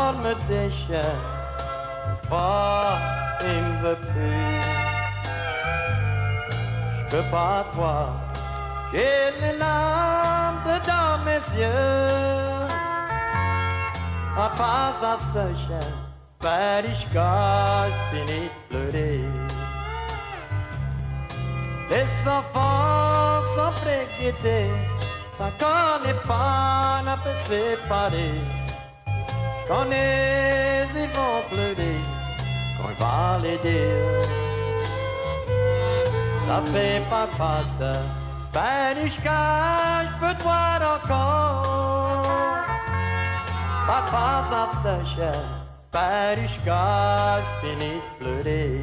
sort me déchire, pas, il me veut plus. Je peux pas toi, j'ai les larmes dedans mes yeux. Papa, ça se chien, Parichka, je finis de pleurer. Les enfants sont préguettés, ça connaît pas, n'a pas séparé. Je connais, ils vont pleurer quand il va les dire. Ça fait pas pasta, Parichka, je peux te voir encore. Papa, ça se chien, Parichka, je finis de pleurer.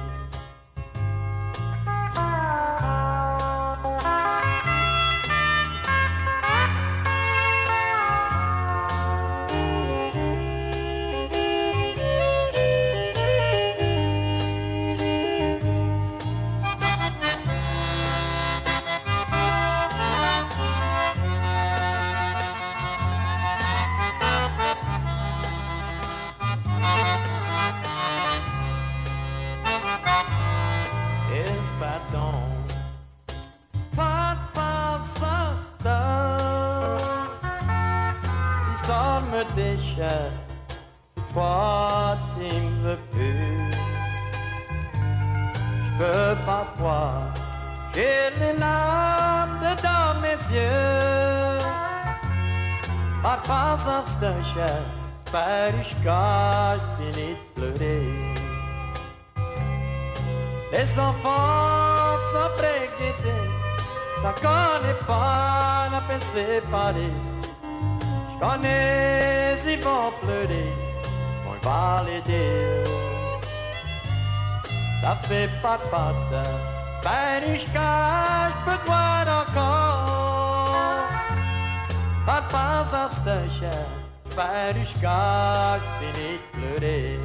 Déchire, toi tu me veux plus. Je peux pas voir, j'ai les larmes dedans mes yeux. Papa, ça se cher, Parichka, je finis de pleurer. Les enfants sont préguettés, ça connaît pas, n'a pas séparé. Connais, ils vont pleurer, on va les dire. Ça fait pas de pasta, Parichka, je peux te voir encore. Papa, ça se cher, Parichka, je finis de pleurer.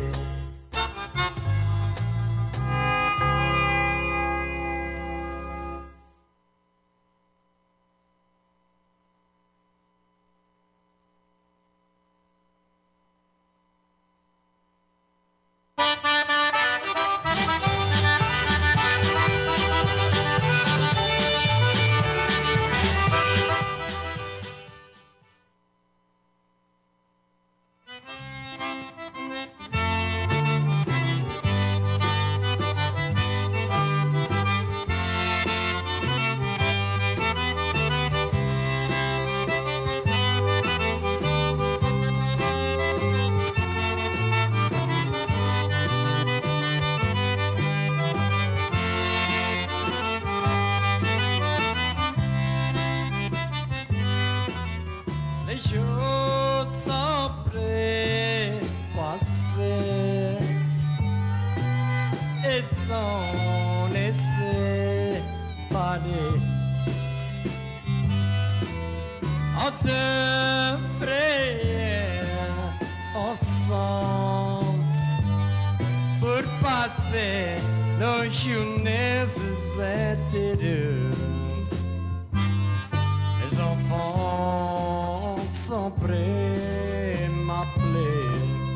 Les enfants sont prêts à m'appeler.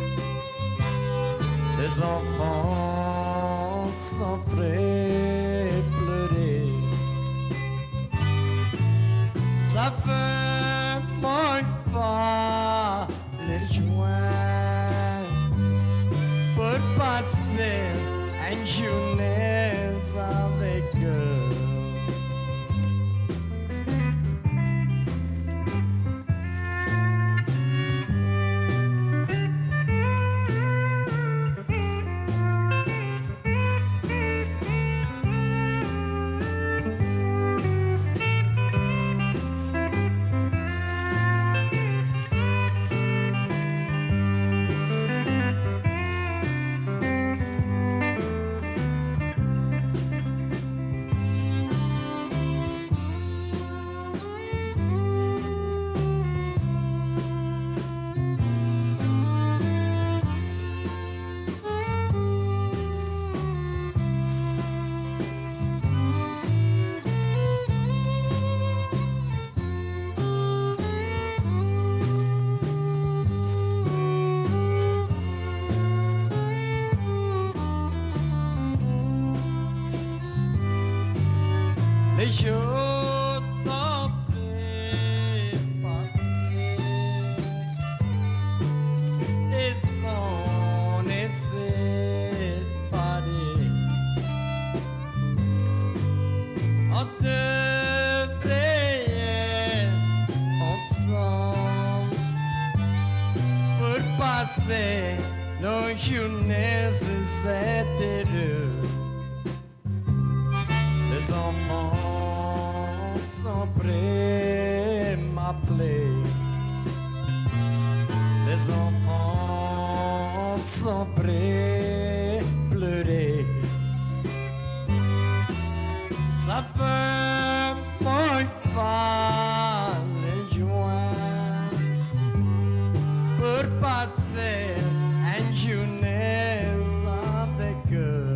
Les enfants sont prêts à pleurer. Ça fait moins pas les joints pour passer une journée avec eux. les jours sont passés et sont séparés. On devrait être ensemble pour passer nos journées heureuses. Les enfants sont prêts à m'appeler. Les enfants sont prêts à pleurer. Ça peut moi pas les joindre pour passer une journée avec eux.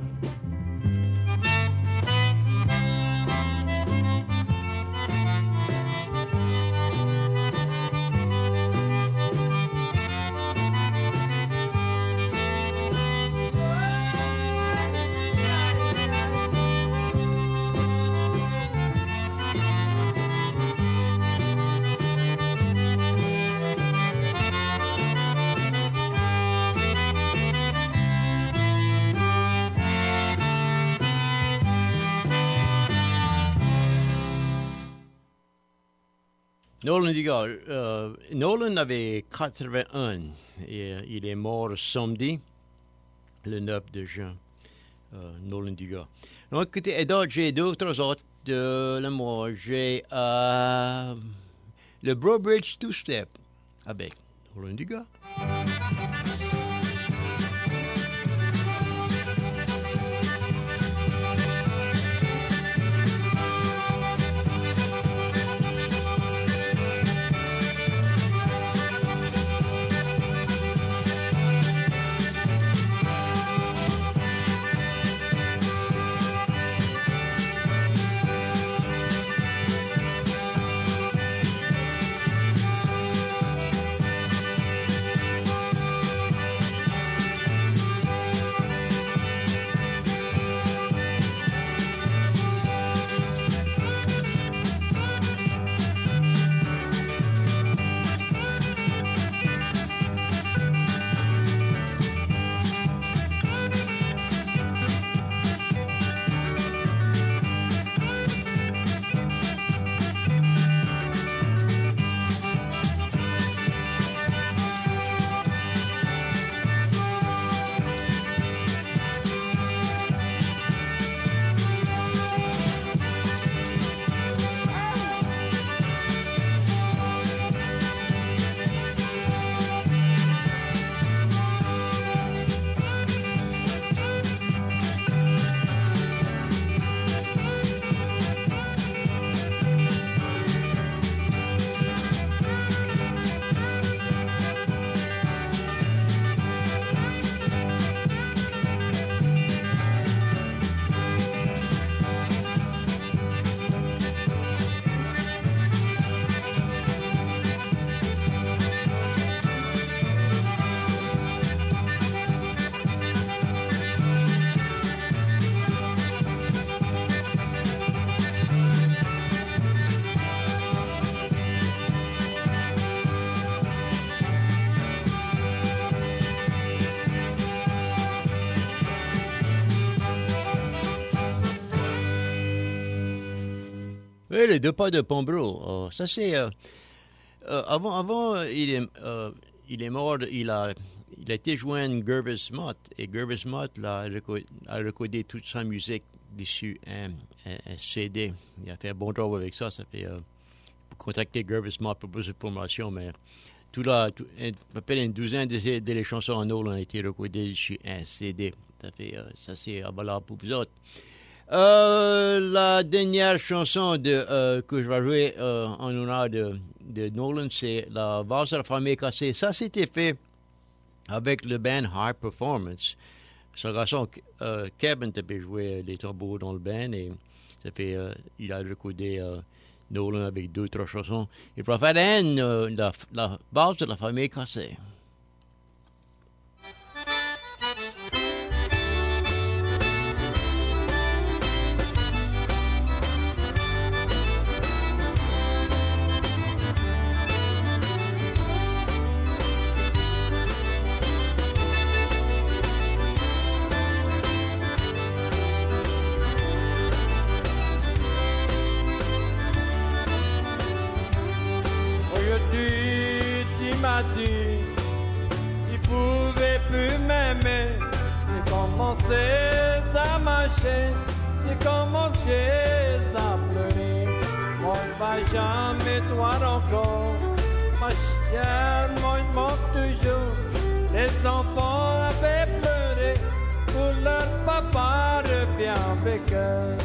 Nolan Dugas, Nolan avait 81 et il est mort samedi, le 9 de juin, Nolan Dugas. Donc, écoutez, et d'autres, j'ai d'autres autres de le mois. J'ai le Brobridge Two-Step avec Nolan Dugas. Oui, les deux pas de Pombro. Ça, c'est... avant il est mort, il a été joint Gervis Mott. Et Gervis Mott a recordé toute sa musique dessus un CD. Il a fait un bon travail avec ça. Ça fait... pour contacter Gervis Mott pour plus d'informations, mais à peu près une douzaine de chansons en Nolan ont été recordées sur un CD. Ça c'est valable pour vous autres. La dernière chanson que je vais jouer en honneur de Nolan, c'est la valse de la famille cassée. Ça, c'était fait avec le band High Performance. Son garçon Kevin avait joué les tambours dans le band et ça fait, il a recordé Nolan avec 2-3 chansons. Il préfère la valse de la famille cassée. m'as dit qu'il pouvait plus m'aimer. J'ai commencé à marcher, j'ai commencé à pleurer. On va jamais te voir encore, ma chienne, moi il manque toujours. Les enfants avaient pleuré, pour leur papa revient avec eux.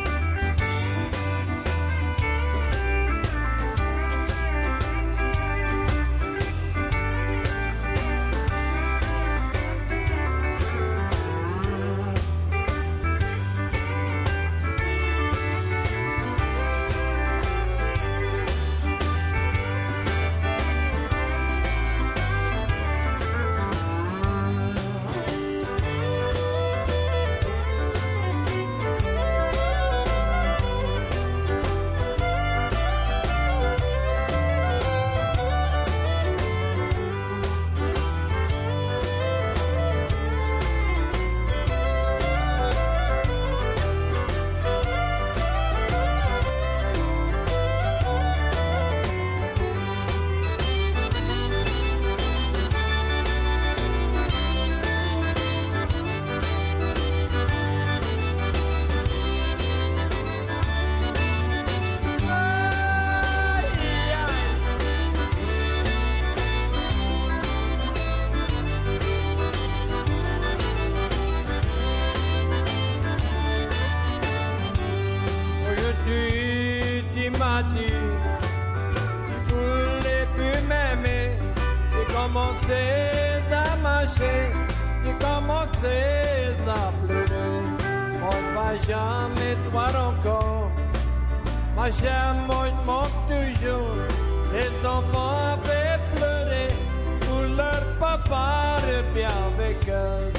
J'ai commencé à pleurer, on va jamais te voir encore. Ma chère, moi il manque toujours. Les enfants avaient pleuré, pour leur papa revient avec eux.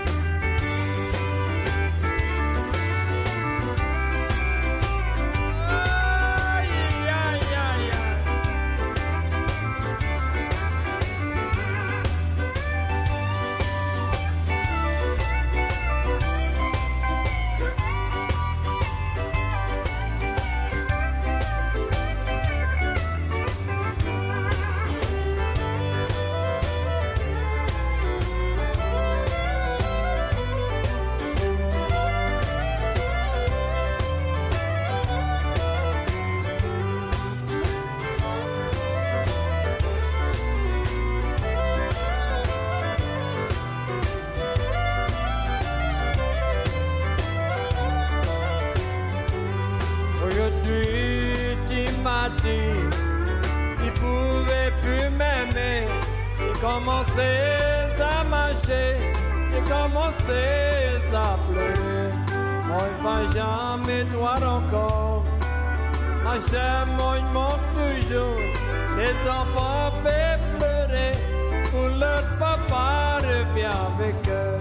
Il pouvait plus m'aimer. J'ai commencé à marcher, j'ai commencé à pleurer. On va jamais te voir encore. Ma chère, moi il manque toujours. Les enfants fait pleurer, pour leur papa revient avec eux.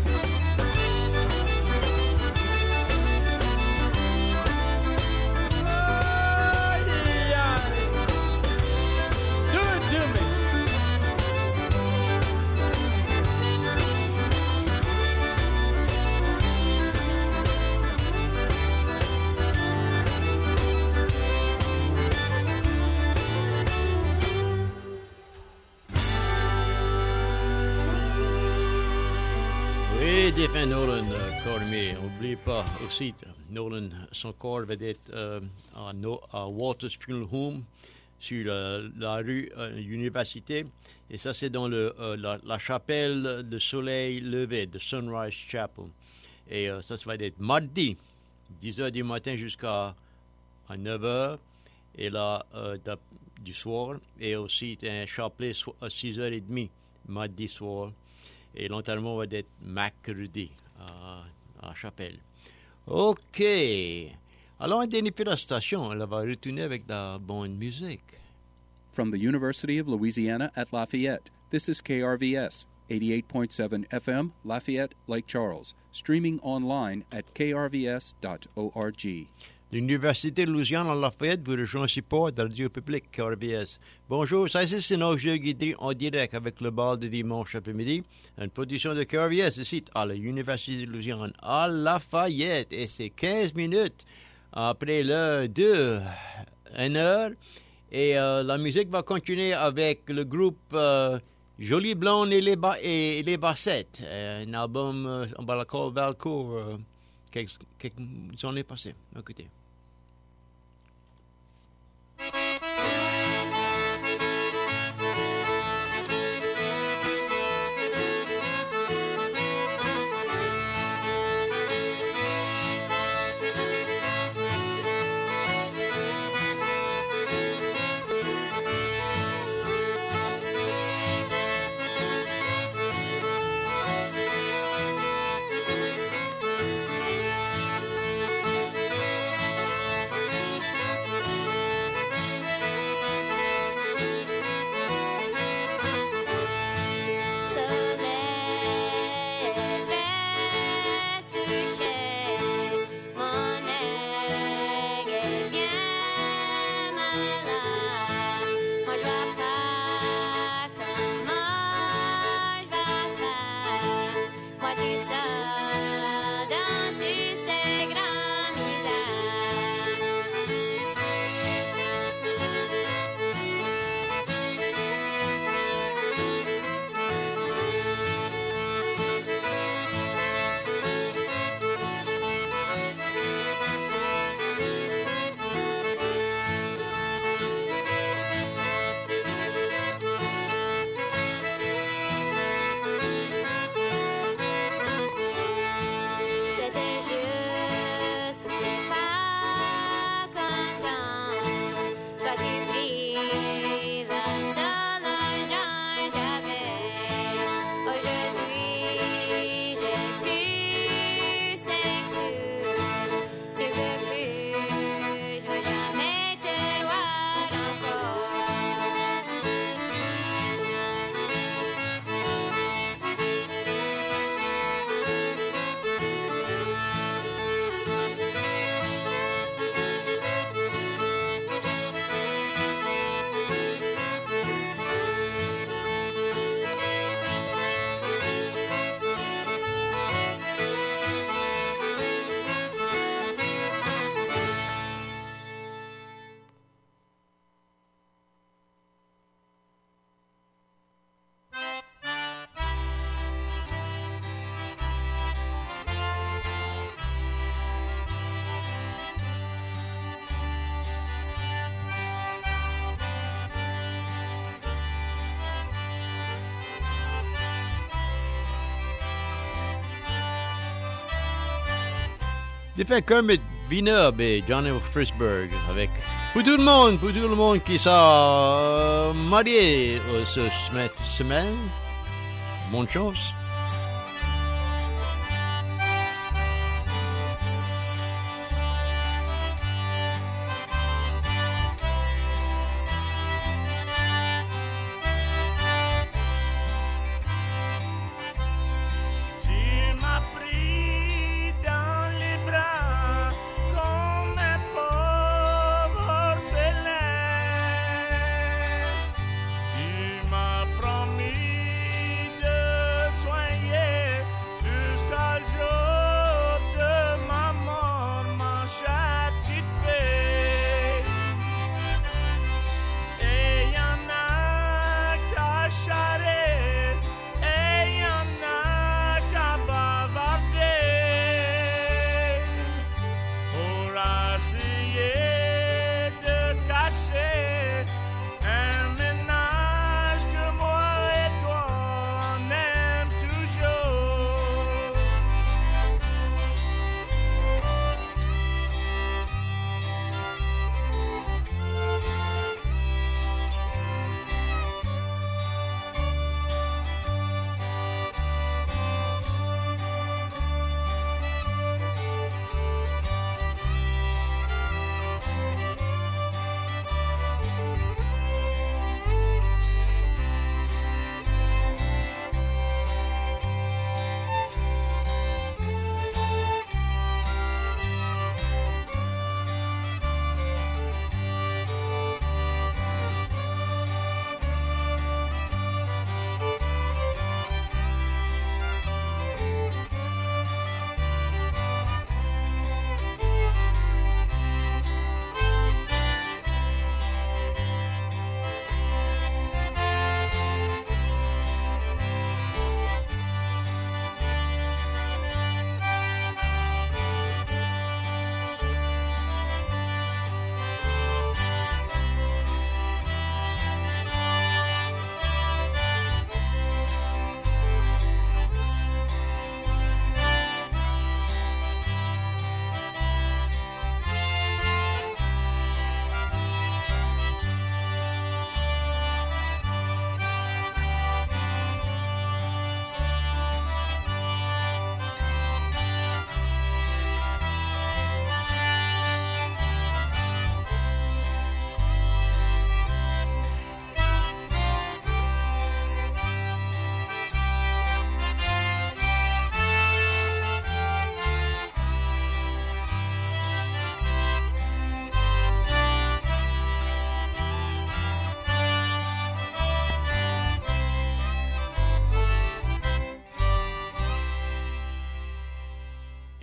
Défunt Nolan Cormier. N'oubliez pas aussi, Nolan, son corps va être à Walter's Funeral Home sur la rue Université. Et ça, c'est dans la chapelle de soleil levé, de Sunrise Chapel. Et ça va être mardi, 10h du matin jusqu'à 9h. Et là, du soir. Et aussi, un chapelet à 6h30, mardi soir. Et l'enterrement va être mercredi à Chapelle. OK. Alors, on dernier peu la station. Elle va retourner avec de la bonne musique. From the University of Louisiana at Lafayette, this is KRVS, 88.7 FM, Lafayette, Lake Charles, streaming online at krvs.org. L'Université de Louisiane à Lafayette vous rejoint en support de Radio Publique KRVS. Bonjour, ça c'est nos jeux guidés en direct avec le bal de dimanche après-midi. Une production de KRVS ici à l'Université de Louisiane à Lafayette. Et c'est 15 minutes après l'heure de 1 heure. Et la musique va continuer avec le groupe Jolie Blonde et les Bassettes. Un album, on va l'appeler Valcourt, quelques années passées. Écoutez. J'ai fait Kermit Vinob et Johnny Frisberg avec pour tout le monde qui s'est marié cette semaine. Bonne chance. Promis de soin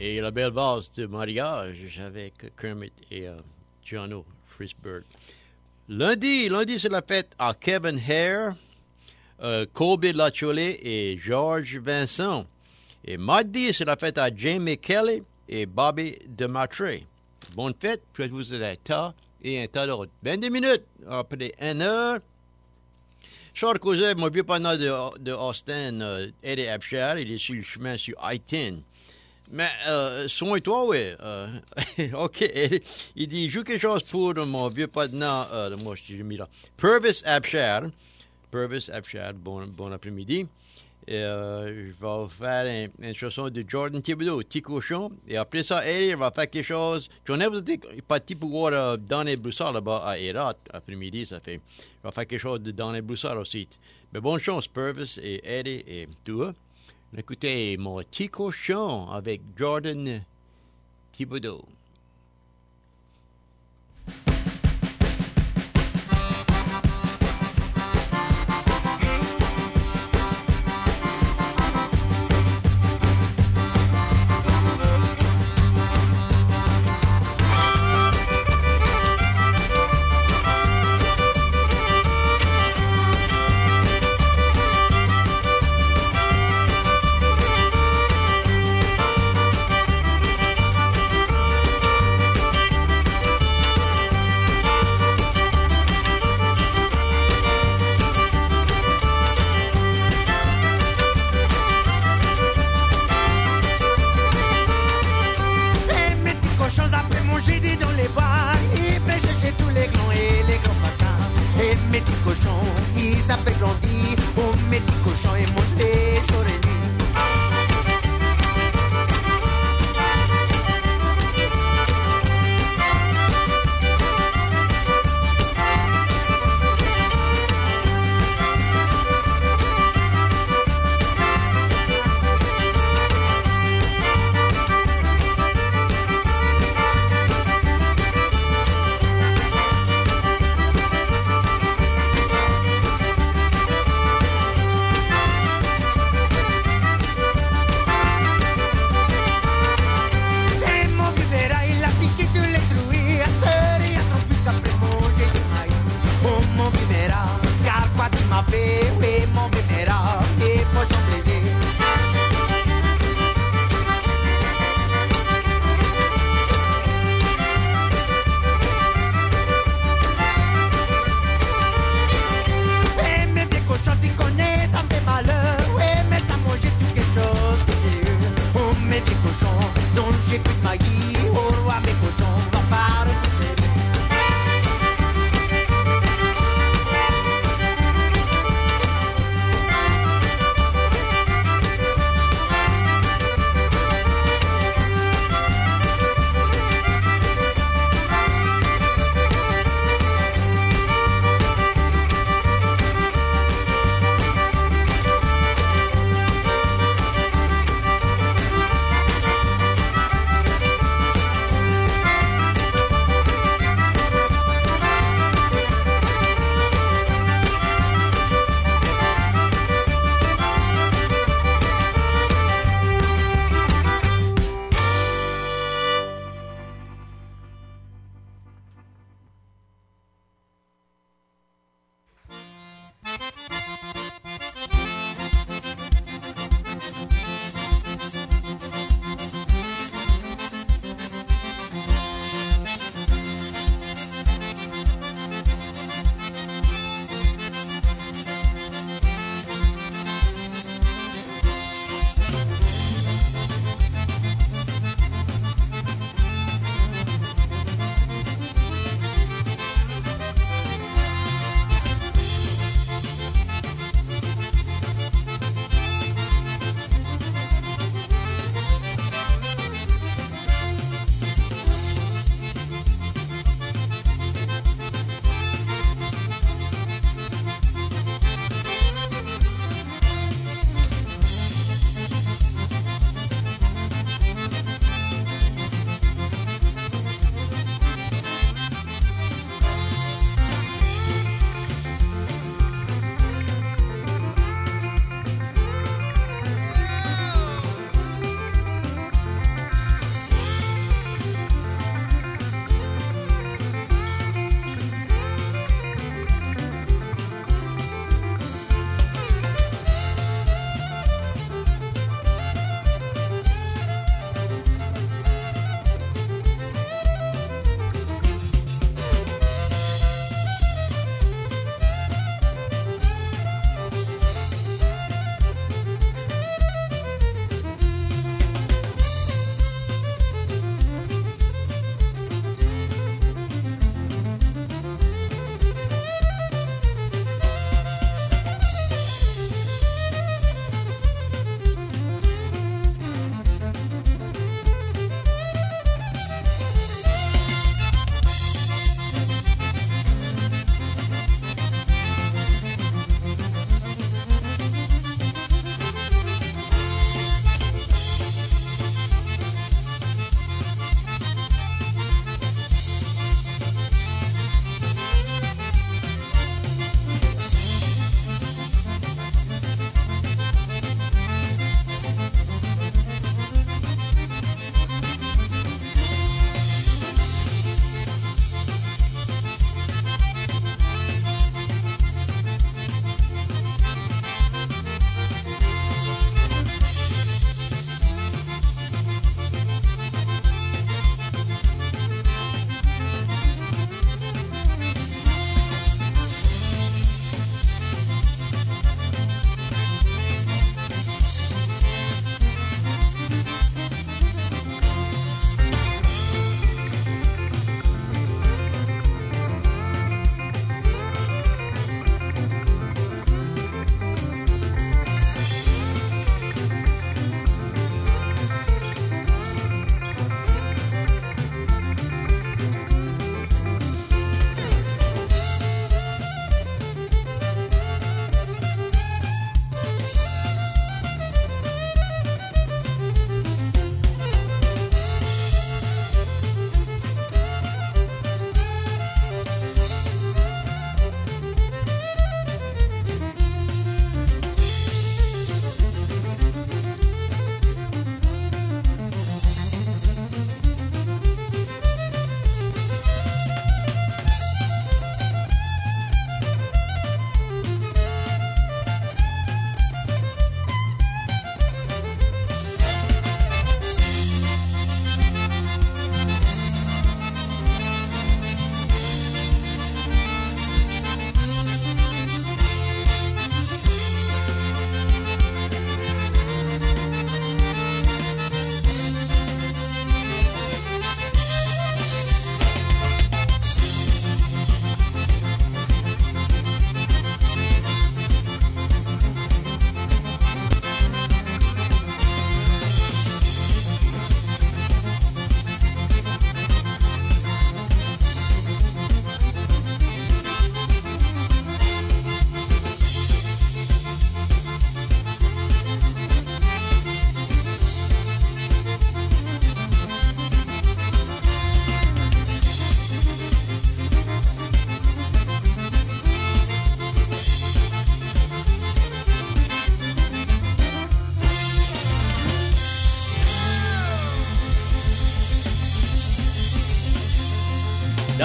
Et la belle valse de mariage avec Kermit et Jono Frisberg. Lundi, c'est la fête à Kevin Hare, Colby Lacholet et Georges Vincent. Et mardi, c'est la fête à Jamie Kelly et Bobby DeMatre. Bonne fête, puis vous êtes un tas et un tas d'autres. 22 minutes, après 1 heure. Charles Causet, mon vieux partenaire de Austin, Eddie Abshar, il est sur le chemin sur I-10. Mais, soigne-toi, oui. OK. Il dit, joue quelque chose pour mon vieux partenaire, moi, je t'ai mis là. Purvis Abshar, bon après-midi. Et, je vais faire une chanson de Jordan Thibodeau, Petit Cochon. Et après ça, Eddie va faire quelque chose. J'en ai parti pour voir Donny Broussard là-bas à Hérat, après-midi, ça fait. Je vais faire quelque chose de Donny Broussard aussi. Mais bonne chance, Purvis et Eddie et toi. Écoutez mon Petit Cochon avec Jordan Thibodeau.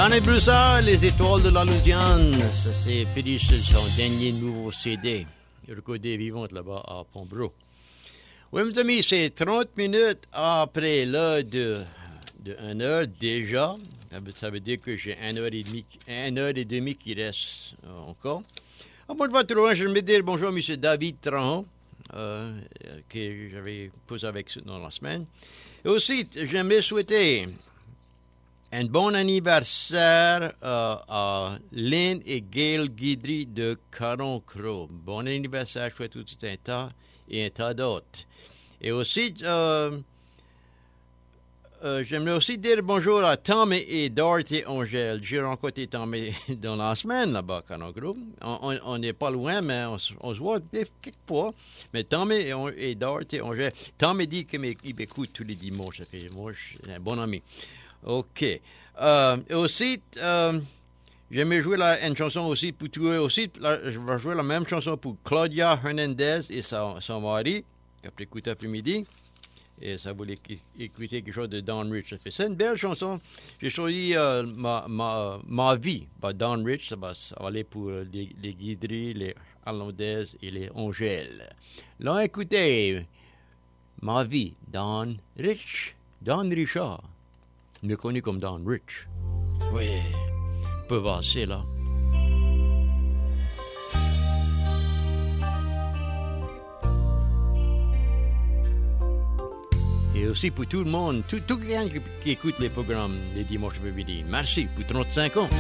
Johnny Broussard, Les Étoiles de la Louisiane. Ça, c'est pris sur son dernier nouveau CD, recordé vivante là-bas à Pombro. Oui, mes amis, c'est 30 minutes après l'heure de 1 heure déjà. Ça veut dire que j'ai 1 heure et demie qui reste encore. À mon votre loin, je vais dire bonjour à M. David Trahan, que j'avais posé avec dans la semaine. Et aussi, j'aimerais souhaiter un bon anniversaire à Lynn et Gail Guidry de Caron-Croix. Bon anniversaire, je souhaite tout un tas et un tas d'autres. Et aussi, j'aimerais aussi dire bonjour à Tom et Dorothy Angèle. J'ai rencontré Tom dans la semaine là-bas à Caron-Croix. On n'est pas loin, mais on se voit quelquefois. Mais Tom et Dorothy Angèle, Tom me dit qu'il m'écoute tous les dimanches. Ça fait, moi, c'est un bon ami. OK. Et aussi, j'aimerais jouer une chanson aussi pour toi. Aussi, je vais jouer la même chanson pour Claudia Hernandez et son mari, après écouter après-midi. Et ça voulait écouter quelque chose de Don Rich. C'est une belle chanson. J'ai choisi ma vie par Don Rich. Ça va aller pour les Guidry, les Hernandez et les Angèles. Là, écoutez, ma vie, Don Rich, Don Richard. Mieux connu comme Don Rich. Oui, peut passer là. Et aussi pour tout le monde, tout quelqu'un qui écoute les programmes les dimanches après-midi. Merci pour 35 ans.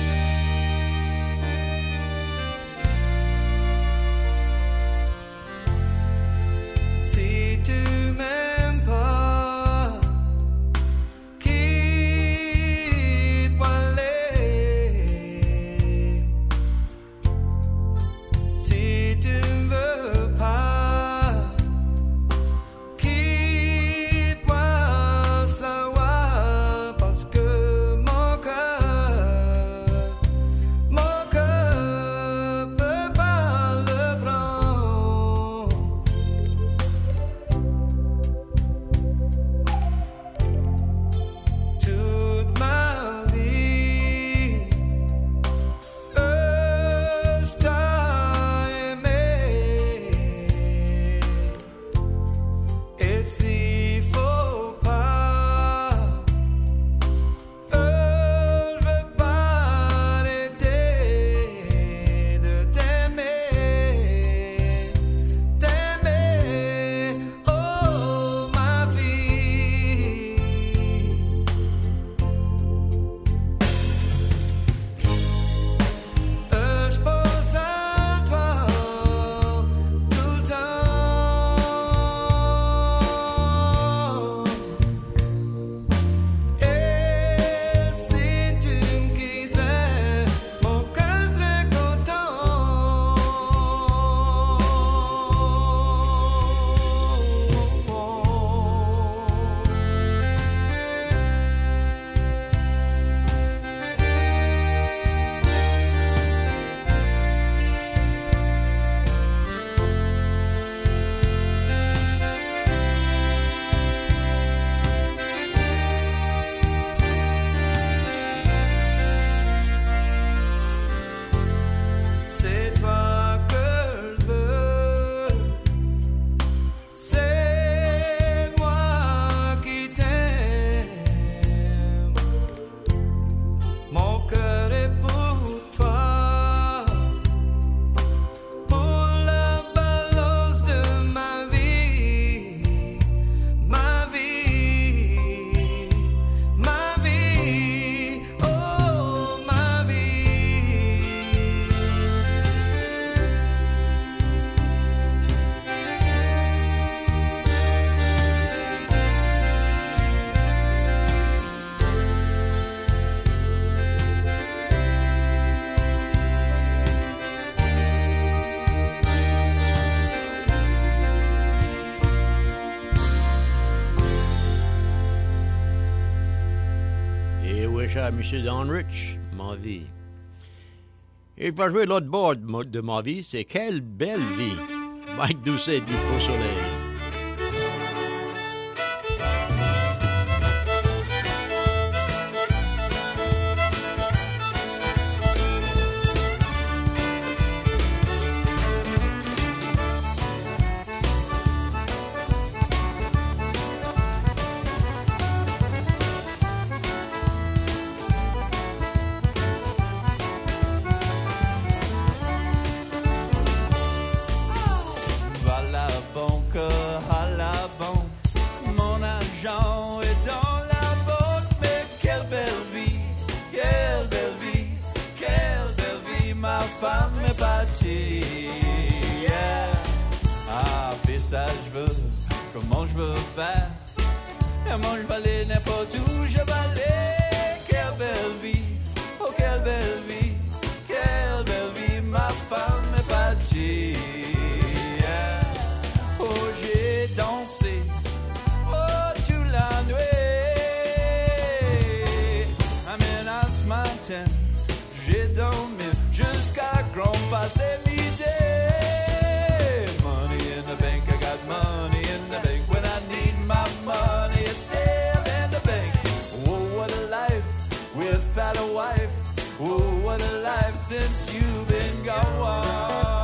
Si tu m'aimes pas, M. Don Rich, ma vie. Et il va jouer l'autre bord de ma vie, c'est Quelle belle vie. Mike Doucet du Beau Soleil. femme est partie. Yeah. Ah, fais ça, je veux, comment je veux faire? Et moi je vais aller n'importe où, je vais aller. Quelle belle vie, oh quelle belle vie, quelle belle vie, ma femme est partie. Yeah. Oh, j'ai dansé, oh, toute la nuit. À ce matin, j'ai dormi jusqu'à grand passer midi. Money in the bank, I got money in the bank. When I need my money, it's still in the bank. Oh, what a life without a wife. Oh, what a life since you've been gone.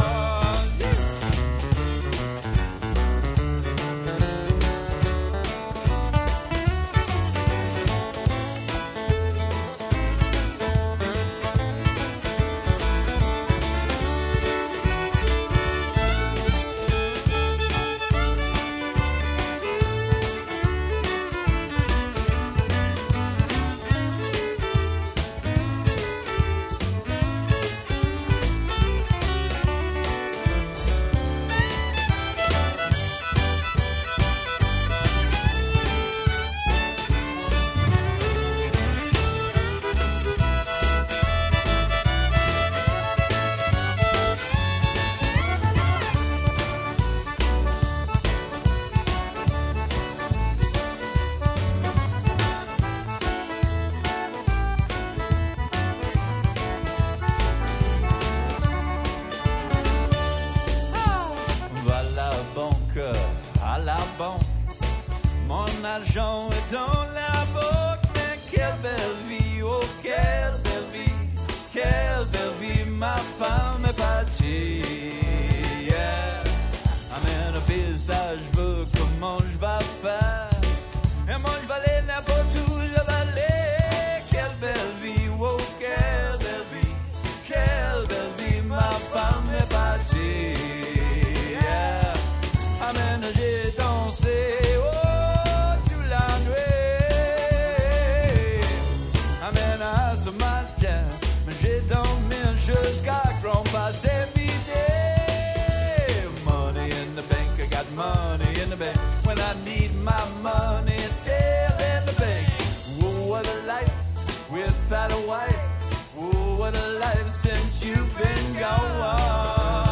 Mon argent est dans la banque, mais quelle belle vie, oh quelle belle vie, quelle belle vie, ma femme est partie. Yeah. Amen, fais ça, je veux, comment je vais faire? Et moi je vais aller n'importe où, je vais aller. Quelle belle vie, oh quelle belle vie, quelle belle vie, ma femme est partie. Yeah. Amen, j'ai dansé. Ce matin, j'ai dormi jusqu'à grand passer midi. Money in the bank, I got money in the bank. When I need my money, it's still in the bank. Oh, what a life without a wife. Oh, what a life since you've been gone.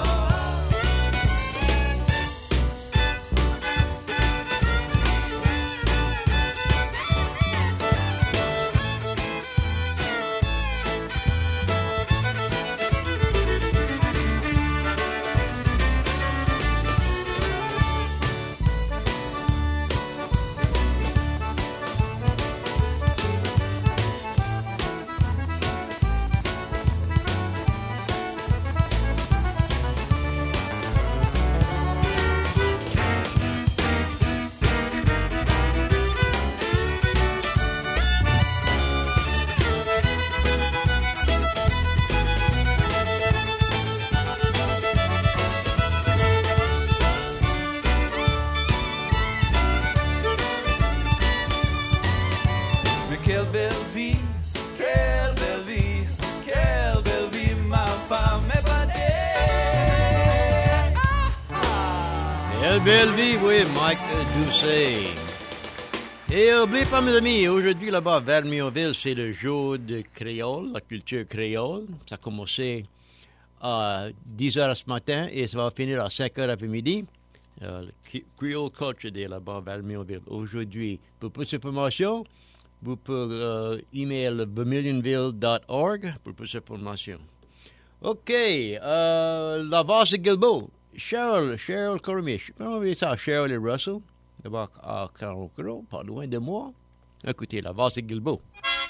Belle vie, oui, Mike Doucet. Et n'oubliez pas, mes amis, aujourd'hui, là-bas, vers Mionville, c'est le jour de créole, la culture créole. Ça a commencé à 10h ce matin et ça va finir à 5h après-midi. Le Creole Culture Day, là-bas, vers Mionville. Aujourd'hui, pour plus d'informations, vous pouvez email vermilionville.org pour plus d'informations. OK, la base de Gilbo. Cheryl Cormier. On va ça, Cheryl et Russell. D'abord à Carocro, pas loin de moi. Écoutez, la base de Gilbo.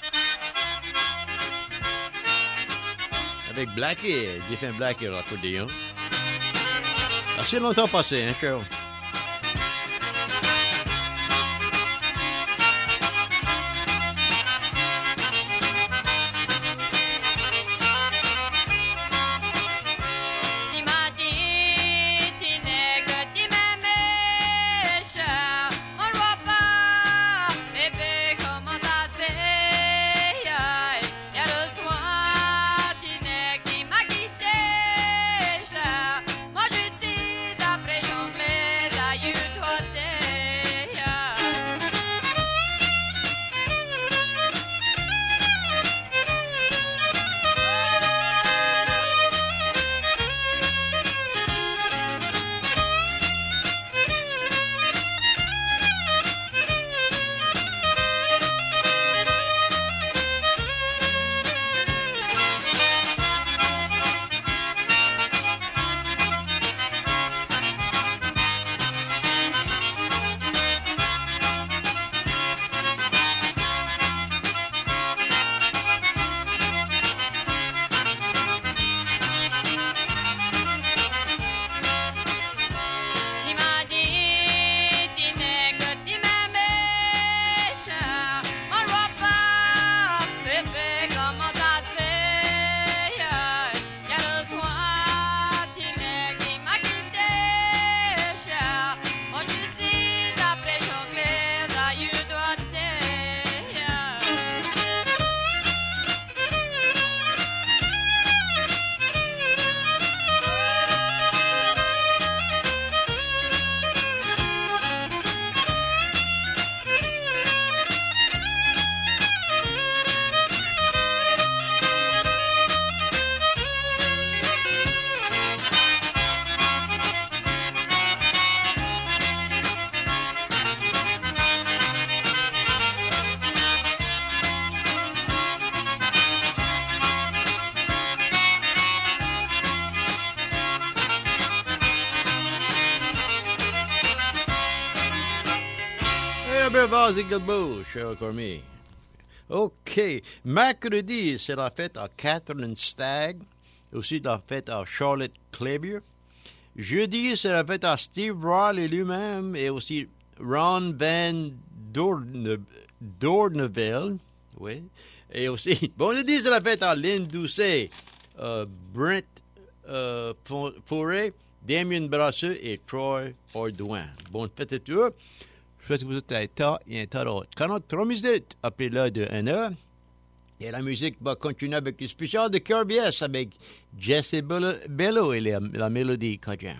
Avec Blackie, j'ai fait un Blackie à l'accordéon. Assez longtemps passé, hein, Cheryl? Quitté ben, vas-y, Gilbo, cher Cormier. OK. Mercredi, c'est la fête à Catherine Stagg. Aussi la fête à Charlotte Clavier. Jeudi, c'est la fête à Steve Riley lui-même et aussi Ron Van Dorneville. Oui. Et aussi, vendredi, c'est la fête à Lynn Doucet, Brent Forêt, Damien Brasseux et Troy Ordouin. Bonne fête à tous. Je souhaite que vous êtes un tas d'autres. 43 minutes après l'heure de 1 heure. Et la musique va continuer avec le spécial de KRVS avec Jesse Bello et la mélodie Cajun.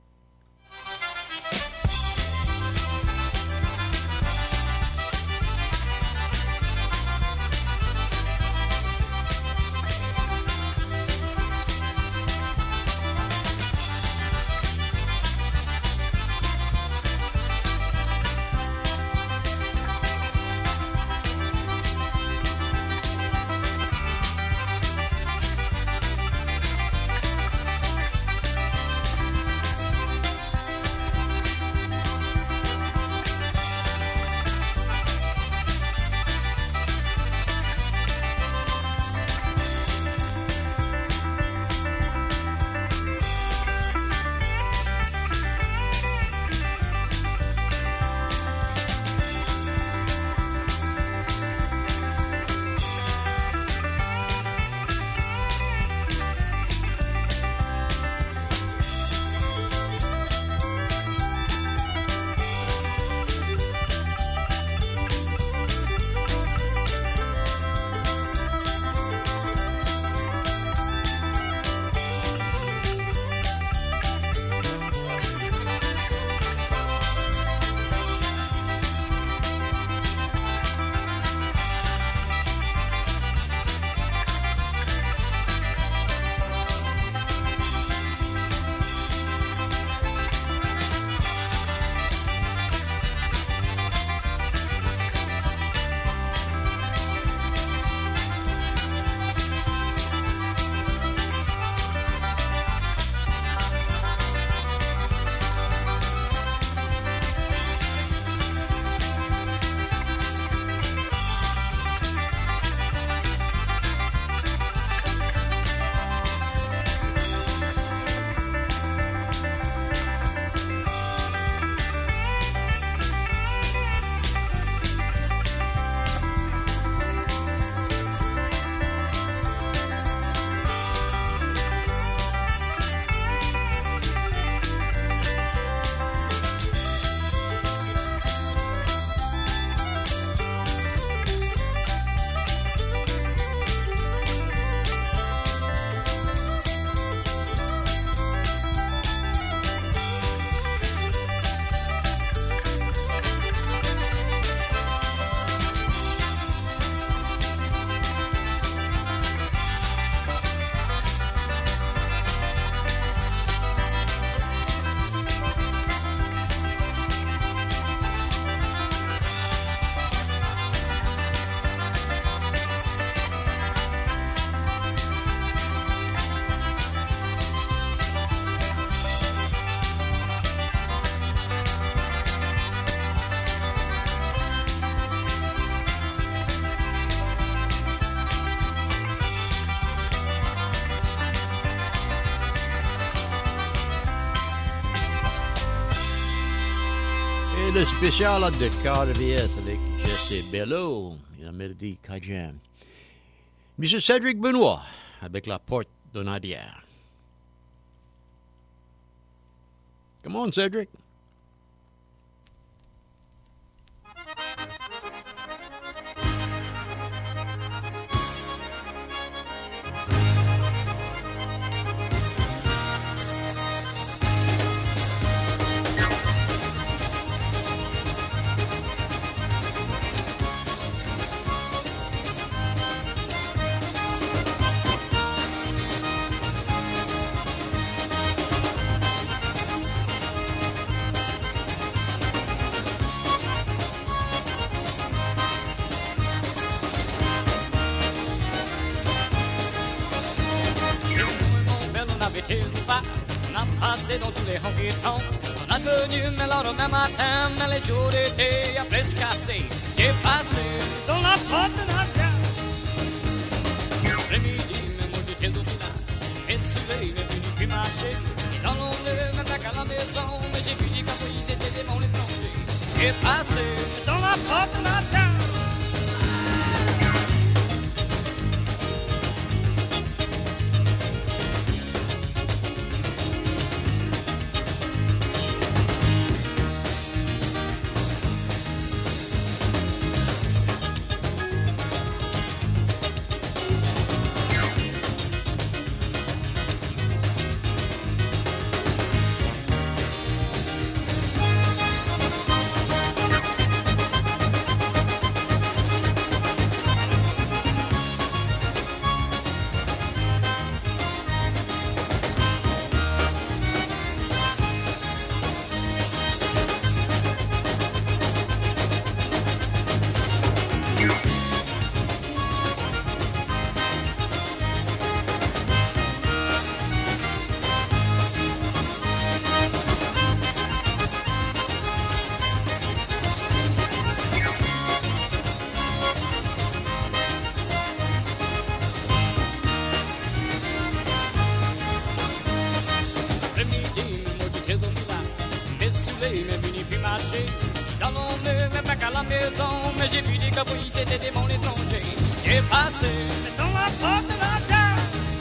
Le spécial de KRVS avec Jesse Bello et la mélodie Cajun. Monsieur Cédric Benoît avec la porte Donadière. Come on, Cédric. Dans tous les honky-tonks, on Advenu, mais lors même matin, mais les jours d'été à presque cassé. J'ai passé dans la porte de la gare. L'après-midi, mais moi j'étais au village. Et soleil est venu puis marcher. Ils en ont même à la maison, mais j'ai vu des cowboys, c'était des bons étrangers. J'ai passé dans la porte de la gare. Mais j'ai vu des cowboys, c'était des bons étrangers. J'ai passé dans la porte de la gare.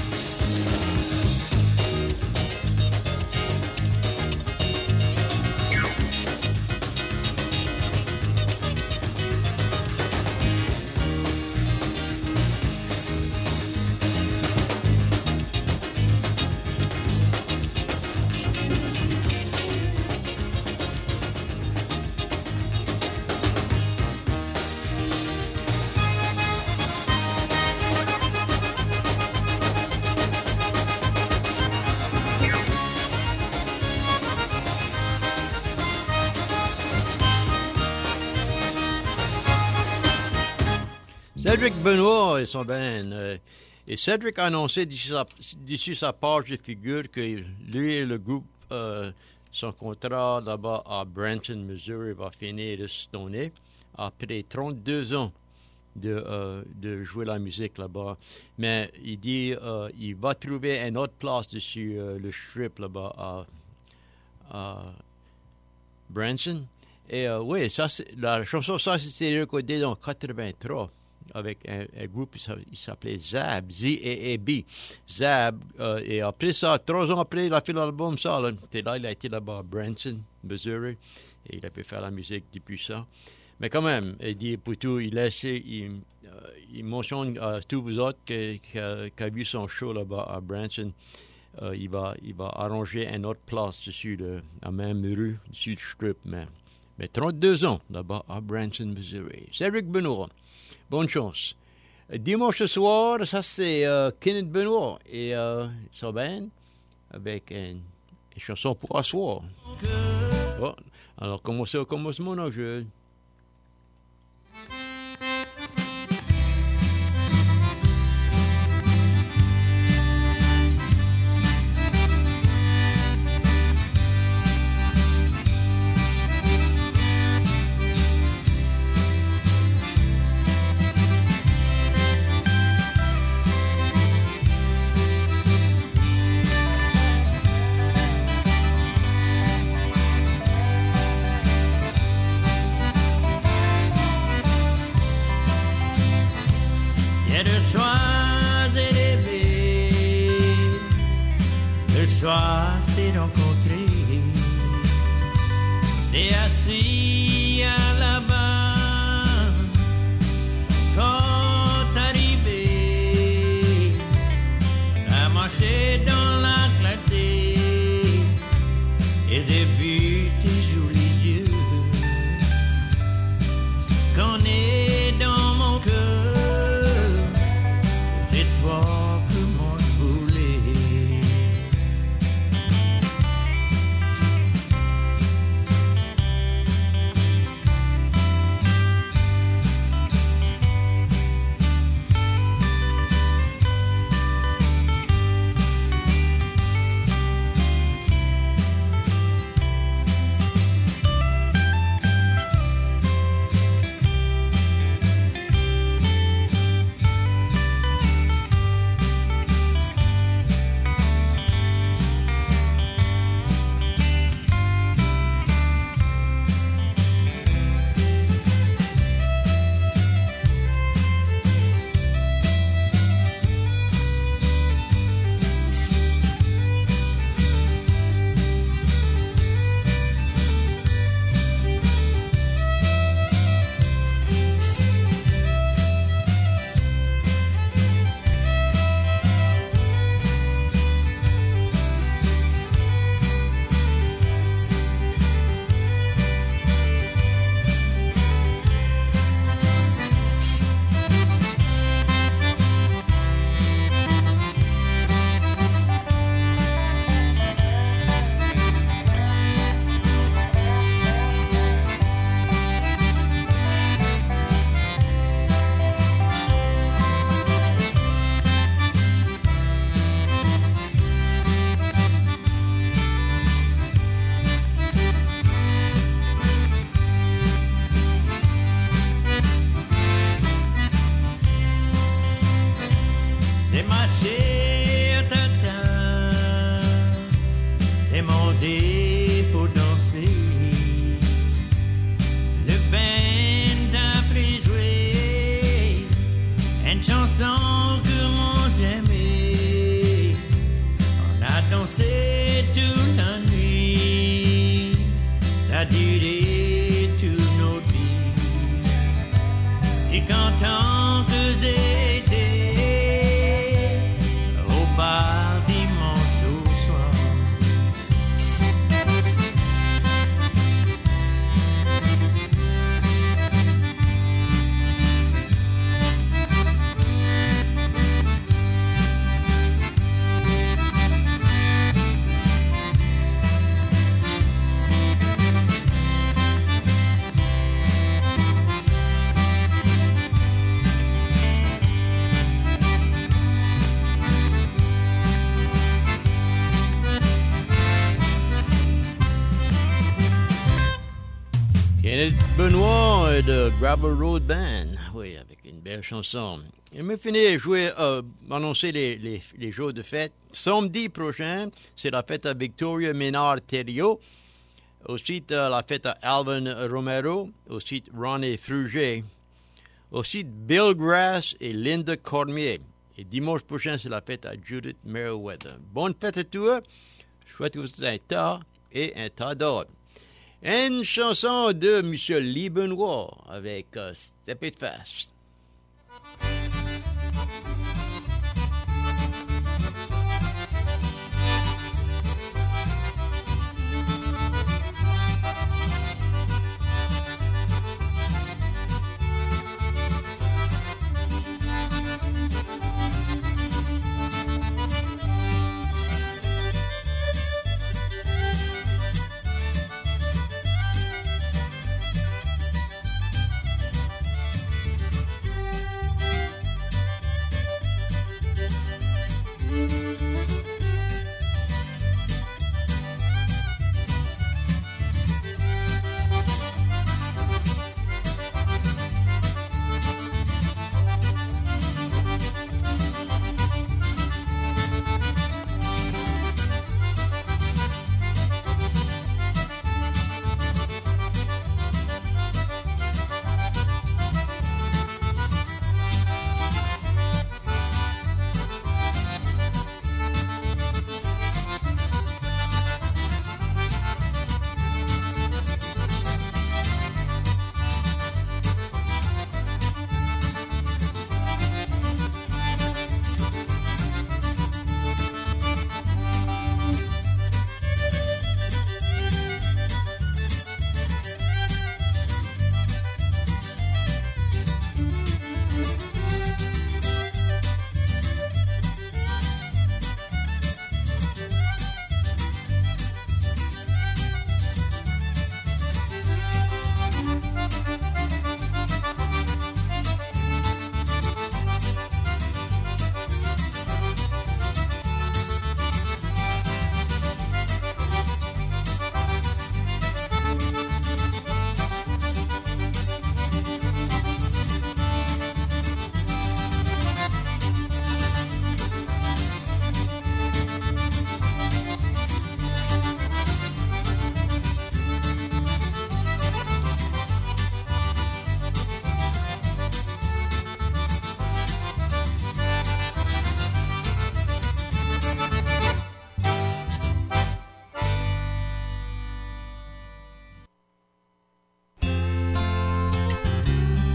Cédric Benoît et son band. Et Cédric a annoncé d'ici sa page de figure que lui et le groupe, son contrat là-bas à Branson, Missouri, va finir cette année, après 32 ans de jouer la musique là-bas. Mais il dit il va trouver une autre place dessus le strip là-bas à Branson. Et oui, la chanson, ça, c'était recordé en 83. Avec un groupe, il s'appelait Zab, Z-A-A-B, Zab. Et après ça, 3 ans après, il a fait l'album, ça. Là, il a été là-bas à Branson, Missouri, et il a pu faire la musique depuis ça. Mais quand même, il dit, pour tout, il mentionne à tous vous autres qu'a vu son show là-bas à Branson. Il va arranger une autre place dessus, la même rue, dessus du strip, mais 32 ans là-bas à Branson, Missouri. Cédric Benoît. Bonne chance. Dimanche soir, ça c'est Kenneth Benoît et sa band avec une chanson pour asseoir. Bon, alors commencement au jeu. soir s'est rencontré, j'étais assis à la barre quand arrivé à marcher dans la clarté et j'ai vu tes jolis yeux qu'on est dans mon cœur, c'est toi que moi je voulais. dansé toute la nuit, ça a duré toute notre vie. Si content que j'étais au bar dimanche au soir. Kenneth Benoit de Gravel Road Band, oui, avec une belle chanson. Et me finir jouer, annoncer les jours de fête. Samedi prochain, c'est la fête à Victoria Ménard-Thériault. Aussi, la fête à Alvin Romero. Aussi, Ronnie Fruget. Aussi, Bill Grass et Linda Cormier. Et dimanche prochain, c'est la fête à Judith Merriweather. Bonne fête à tous. Je souhaite vous un tas et un tas d'or. Une chanson de M. Lee Benoit avec Step It Fast.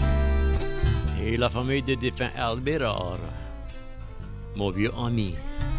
La famille de défunt Albert, mon vieux ami.